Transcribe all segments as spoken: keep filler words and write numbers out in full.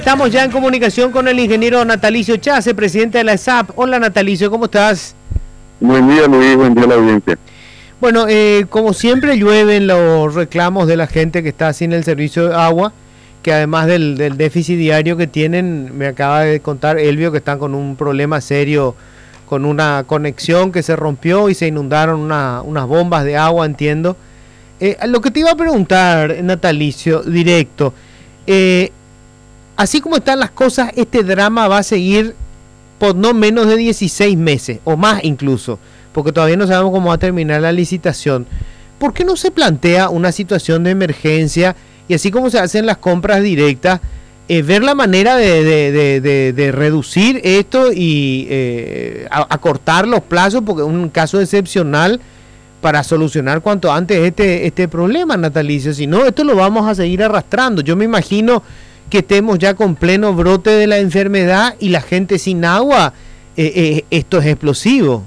Estamos ya en comunicación con el ingeniero Natalicio Chase, presidente de la E S A P. Hola Natalicio, ¿cómo estás? Buen día Luis, buen día a la audiencia. Bueno, eh, como siempre llueven los reclamos de la gente que está sin el servicio de agua, que además del, del déficit diario que tienen, me acaba de contar Elvio que están con un problema serio, con una conexión que se rompió y se inundaron una, unas bombas de agua, entiendo. Eh, lo que te iba a preguntar, Natalicio, directo, eh, así como están las cosas, este drama va a seguir por no menos de dieciséis meses, o más incluso, porque todavía no sabemos cómo va a terminar la licitación. ¿Por qué no se plantea una situación de emergencia y así como se hacen las compras directas, eh, ver la manera de, de, de, de, de reducir esto y eh, acortar los plazos, porque es un caso excepcional para solucionar cuanto antes este, este problema, Natalicio? Si no, esto lo vamos a seguir arrastrando. Yo me imagino que estemos ya con pleno brote de la enfermedad y la gente sin agua, eh, eh, esto es explosivo.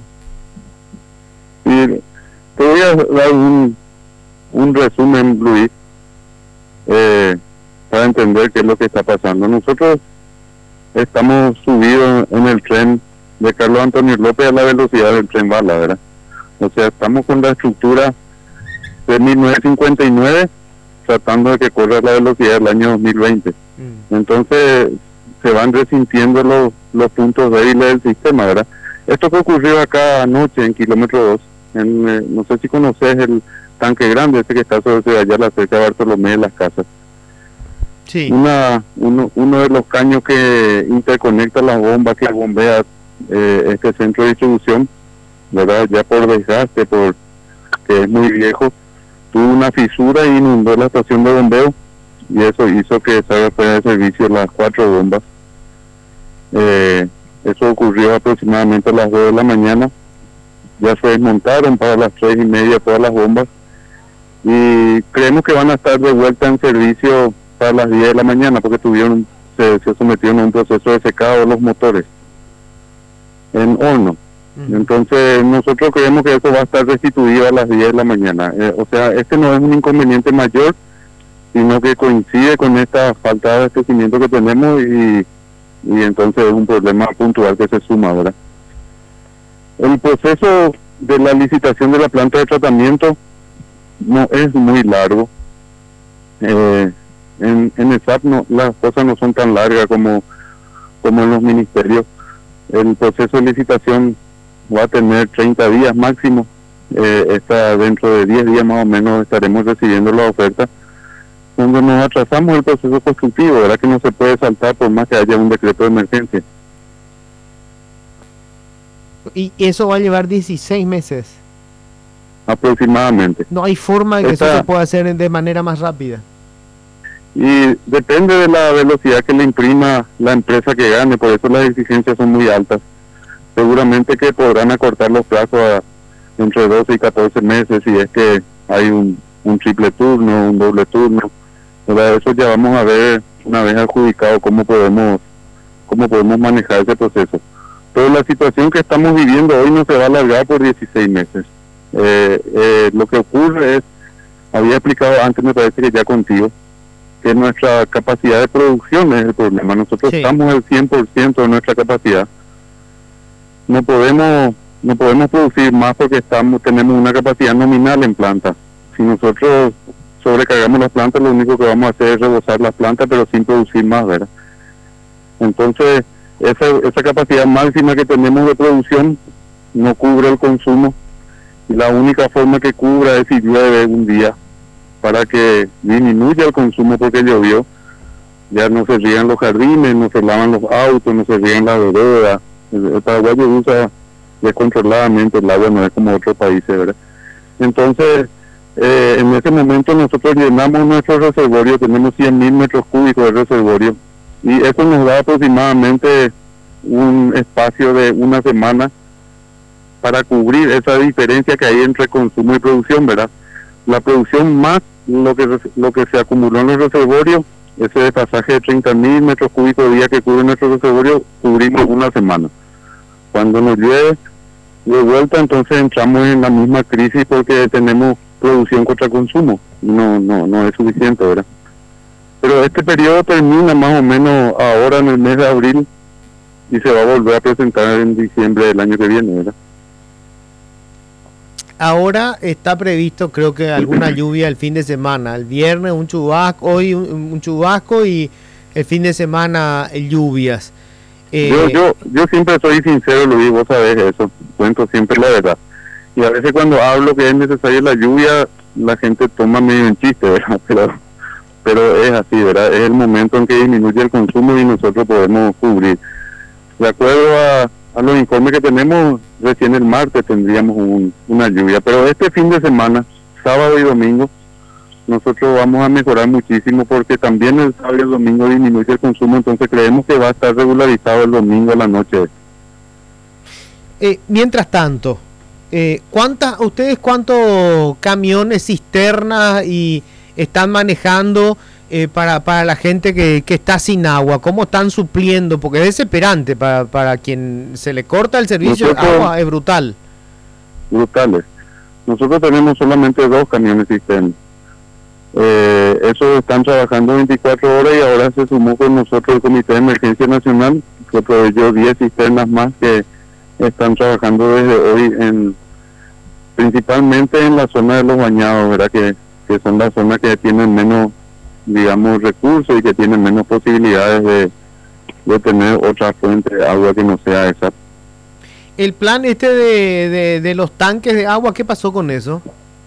Y te voy a dar un, un resumen, Luis, eh, para entender qué es lo que está pasando. Nosotros estamos subidos en el tren de Carlos Antonio López a la velocidad del tren bala, ¿verdad? O sea, estamos con la estructura de mil novecientos cincuenta y nueve tratando de que corra la velocidad del año dos mil veinte. Mm. Entonces se van resintiendo los, los puntos débiles del sistema, ¿verdad? Esto que ocurrió acá anoche en kilómetro dos, en, eh, no sé si conoces el tanque grande ese que está sobre Ceballala, cerca de Bartolomé de las Casas. Sí. Una, uno, uno de los caños que interconecta las bombas que bombea eh, este centro de distribución, ¿verdad? Ya por desgaste, por que es muy viejo, tuvo una fisura y inundó la estación de bombeo y eso hizo que salga fuera de servicio las cuatro bombas. Eh, eso ocurrió aproximadamente a las dos de la mañana. Ya se desmontaron para las tres y media todas las bombas y creemos que van a estar de vuelta en servicio para las diez de la mañana porque tuvieron se, se sometieron a un proceso de secado de los motores en horno. Uh-huh. Entonces nosotros creemos que eso va a estar restituido a las diez de la mañana. Eh, o sea, este no es un inconveniente mayor, sino que coincide con esta falta de abastecimiento que tenemos y, y entonces es un problema puntual que se suma ahora. El proceso de la licitación de la planta de tratamiento no es muy largo. Eh, en, en E S A P no, las cosas no son tan largas como, como en los ministerios. El proceso de licitación va a tener treinta días máximo. Eh, está dentro de diez días más o menos estaremos recibiendo la oferta. Cuando nos atrasamos el proceso constructivo, ¿verdad? Que no se puede saltar por más que haya un decreto de emergencia. Y eso va a llevar dieciséis meses. Aproximadamente. No hay forma de que Esta, eso se pueda hacer de manera más rápida. Y depende de la velocidad que le imprima la empresa que gane, por eso las exigencias son muy altas. Seguramente que podrán acortar los plazos a entre doce y catorce meses si es que hay un, un triple turno, un doble turno. ¿Verdad? Eso ya vamos a ver una vez adjudicado cómo podemos, cómo podemos manejar ese proceso. Pero la situación que estamos viviendo hoy no se va a alargar por dieciséis meses. Eh, eh, lo que ocurre es, había explicado antes, me parece que ya contigo, que nuestra capacidad de producción es el problema. Nosotros sí. Estamos al cien por ciento de nuestra capacidad. No podemos no podemos producir más porque estamos tenemos una capacidad nominal en planta. Si nosotros sobrecargamos las plantas, lo único que vamos a hacer es rebosar las plantas, pero sin producir más, ¿verdad? Entonces, esa, esa capacidad máxima que tenemos de producción no cubre el consumo y la única forma que cubra es si llueve un día para que disminuya el consumo porque llovió. Ya no se riegan los jardines, no se lavan los autos, no se riegan las veredas. El Paraguay usa descontroladamente el agua, no es como otros países, ¿verdad? Entonces, eh, en ese momento nosotros llenamos nuestro reservorio, tenemos cien mil metros cúbicos de reservorio, y eso nos da aproximadamente un espacio de una semana para cubrir esa diferencia que hay entre consumo y producción, ¿verdad? La producción más lo que lo que se acumuló en los reservorios, ese desfasaje de treinta mil metros cúbicos día que cubre nuestro reservorio, cubrimos una semana. Cuando nos llueve de vuelta, entonces entramos en la misma crisis porque tenemos producción contra consumo. No, no, no es suficiente, ¿verdad? pero este periodo termina más o menos ahora en el mes de abril y se va a volver a presentar en diciembre del año que viene, ¿verdad? Ahora está previsto, creo que alguna lluvia el fin de semana. El viernes un chubasco, hoy un, un chubasco y el fin de semana eh, lluvias. Eh, Yo, yo, yo siempre soy sincero, Luis, vos sabés eso, cuento siempre la verdad. Y a veces cuando hablo que es necesaria la lluvia, la gente toma medio en chiste, ¿verdad? Pero, pero es así, ¿verdad? Es el momento en que disminuye el consumo y nosotros podemos cubrir. De acuerdo a, a los informes que tenemos, recién el martes tendríamos un, una lluvia. Pero este fin de semana, sábado y domingo, nosotros vamos a mejorar muchísimo porque también el sábado y el domingo disminuye el consumo, entonces creemos que va a estar regularizado el domingo a la noche. eh, mientras tanto, eh, ¿cuántas, ustedes cuántos camiones, cisternas y están manejando eh, para, para la gente que, que está sin agua? ¿Cómo están supliendo? Porque es desesperante para, para quien se le corta el servicio de agua, es brutal. Brutales. Nosotros tenemos solamente dos camiones cisternas. Eh, esos están trabajando veinticuatro horas y ahora se sumó con nosotros el Comité de Emergencia Nacional, que proveyó diez cisternas más que están trabajando desde hoy, en principalmente en la zona de los bañados, ¿verdad? Que, que son las zonas que tienen menos, digamos, recursos y que tienen menos posibilidades de, de tener otra fuente de agua que no sea esa. El plan este de, de, de los tanques de agua, ¿qué pasó con eso?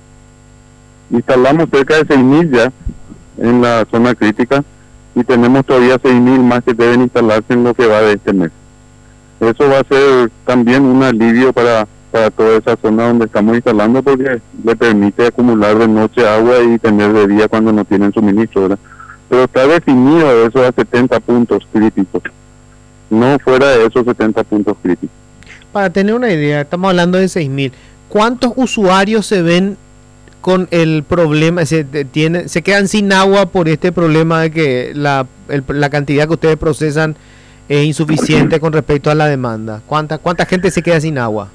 Instalamos cerca de seis mil ya en la zona crítica y tenemos todavía seis mil más que deben instalarse en lo que va de este mes. Eso va a ser también un alivio para, para toda esa zona donde estamos instalando porque le permite acumular de noche agua y tener de día cuando no tienen suministro, ¿verdad? Pero está definido eso a setenta puntos críticos, no fuera de esos setenta puntos críticos. Para tener una idea, estamos hablando de seis mil. ¿Cuántos usuarios se ven con el problema, se, tiene, se quedan sin agua por este problema de que la, el, la cantidad que ustedes procesan es insuficiente con respecto a la demanda? ¿Cuánta, cuánta gente se queda sin agua?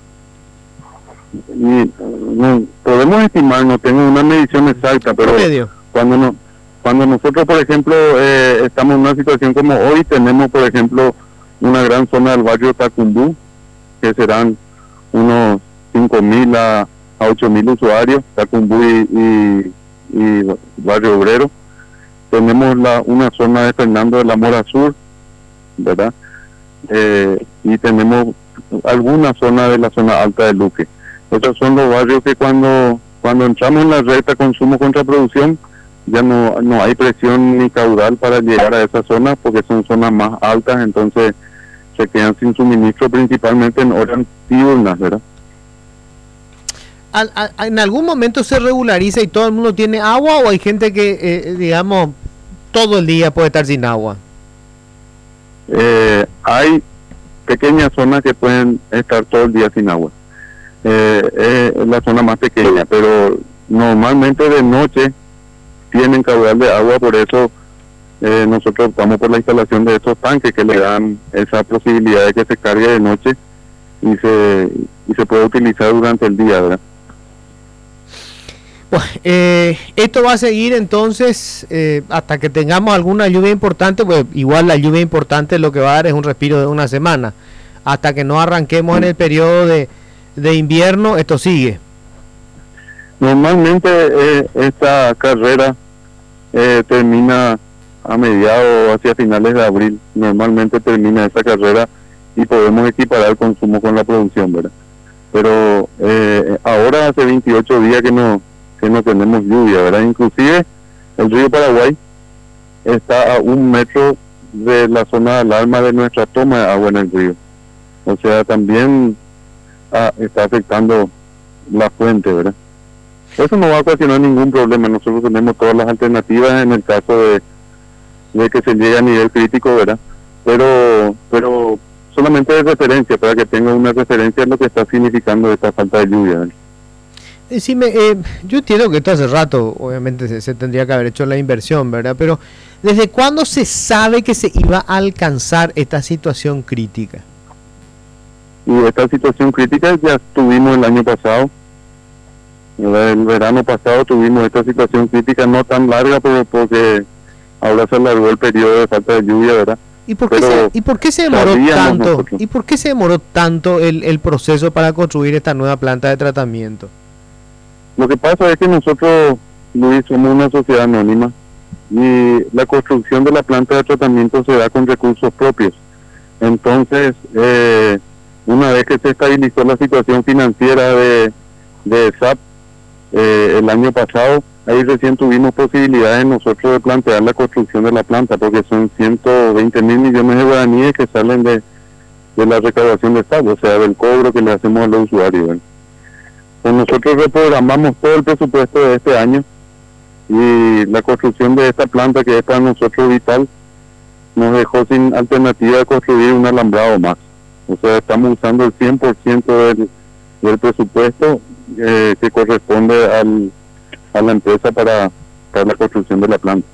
Y, no, podemos estimar, no tengo una medición exacta, pero cuando no, cuando nosotros, por ejemplo, eh, estamos en una situación como hoy, tenemos, por ejemplo, una gran zona del barrio Tacumbú, que serán unos cinco mil a a ocho mil usuarios, Tacumbú y, y, y Barrio Obrero. Tenemos la, una zona de Fernando de la Mora Sur, ¿verdad? Eh, y tenemos alguna zona de la zona alta de Luque. Esos son los barrios que cuando cuando entramos en la recta consumo contra producción, ya no, no hay presión ni caudal para llegar a esa zona porque son zonas más altas, entonces se quedan sin suministro principalmente en horas diurnas, ¿verdad? Al, al, ¿En algún momento se regulariza y todo el mundo tiene agua o hay gente que, eh, digamos, todo el día puede estar sin agua? Eh, hay pequeñas zonas que pueden estar todo el día sin agua. Eh, es la zona más pequeña, pero normalmente de noche tienen caudal de agua, por eso eh, nosotros optamos por la instalación de estos tanques que le dan esa posibilidad de que se cargue de noche y se, y se puede utilizar durante el día, ¿verdad? Bueno, eh, esto va a seguir entonces eh, hasta que tengamos alguna lluvia importante, pues igual la lluvia importante lo que va a dar es un respiro de una semana. Hasta que no arranquemos en el periodo de, de invierno, esto sigue. Normalmente eh, esta carrera eh, termina a mediados hacia finales de abril. Normalmente termina esta carrera y podemos equiparar el consumo con la producción, ¿verdad? Pero eh, ahora hace veintiocho días que no que no tenemos lluvia, ¿verdad? Inclusive el río Paraguay está a un metro de la zona de alarma de nuestra toma de agua en el río. O sea, también ah, está afectando la fuente, ¿verdad? Eso no va a ocasionar ningún problema. Nosotros tenemos todas las alternativas en el caso de, de que se llegue a nivel crítico, ¿verdad? Pero, pero solamente de referencia, para que tenga una referencia en lo que está significando esta falta de lluvia, ¿verdad? Decime, eh, yo entiendo que esto hace rato, obviamente se, se tendría que haber hecho la inversión, ¿verdad? Pero ¿desde cuándo se sabe que se iba a alcanzar esta situación crítica? Y esta situación crítica ya tuvimos el año pasado. El verano pasado tuvimos esta situación crítica no tan larga, pero porque ahora se alargó el periodo de falta de lluvia, ¿verdad? ¿Y por qué, se, ¿y por qué se demoró tanto? Nosotros. ¿Y por qué se demoró tanto el, el proceso para construir esta nueva planta de tratamiento? Lo que pasa es que nosotros, Luis, somos una sociedad anónima y la construcción de la planta de tratamiento se da con recursos propios. Entonces, eh, una vez que se estabilizó la situación financiera de, de S A P eh, el año pasado, ahí recién tuvimos posibilidades nosotros de plantear la construcción de la planta, porque son ciento veinte mil millones de guaraníes que salen de, de la recaudación de Estado, o sea, del cobro que le hacemos a los usuarios, ¿verdad? Pues nosotros reprogramamos todo el presupuesto de este año y la construcción de esta planta, que es para nosotros vital, nos dejó sin alternativa de construir un alambrado más. O sea, estamos usando el cien por ciento del, del presupuesto eh, que corresponde al, a la empresa para, para la construcción de la planta.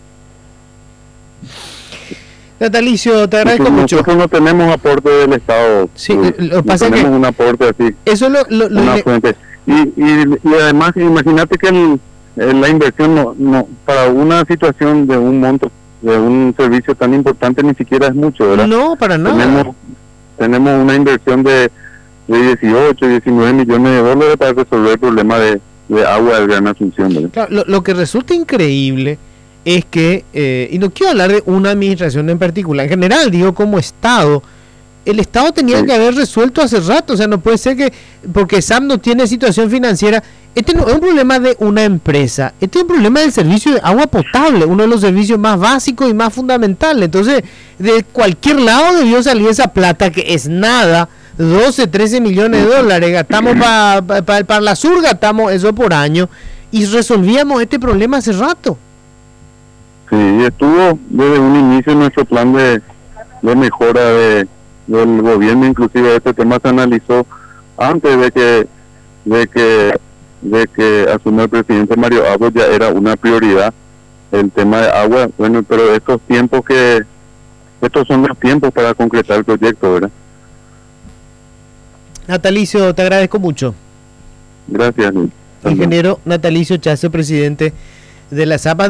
Natalicio, te agradezco nosotros, mucho. Nosotros no tenemos aporte del Estado. Sí, eh, lo no pasa tenemos que un aporte así. Eso lo, lo, lo una le... fuente. Y, y, y además, imagínate que el, el, la inversión no, no para una situación de un monto, de un servicio tan importante, ni siquiera es mucho, ¿verdad? No, para nada. Tenemos, tenemos una inversión de, de dieciocho, diecinueve millones de dólares para resolver el problema de, de agua del Gran Asunción, ¿verdad? Claro, lo, lo que resulta increíble es que, eh, y no quiero hablar de una administración en particular, en general, digo como Estado, el Estado tenía sí. que haber resuelto hace rato, o sea, no puede ser que, porque S A P no tiene situación financiera, este no es un problema de una empresa, este es un problema del servicio de agua potable, uno de los servicios más básicos y más fundamentales. Entonces, de cualquier lado debió salir esa plata, que es nada, doce, trece millones de dólares, gastamos para pa, pa, pa la sur, gastamos eso por año, y resolvíamos este problema hace rato. Sí, estuvo desde un inicio nuestro plan de, de mejora de del gobierno, inclusive este tema se analizó antes de que de que de que asumió el presidente Mario Abdo, ya era una prioridad el tema de agua. Bueno, pero estos tiempos que estos son los tiempos para concretar el proyecto, ¿verdad? Natalicio, te agradezco mucho. Gracias, Luis. Ingeniero Natalicio Chazo, presidente de la S A P.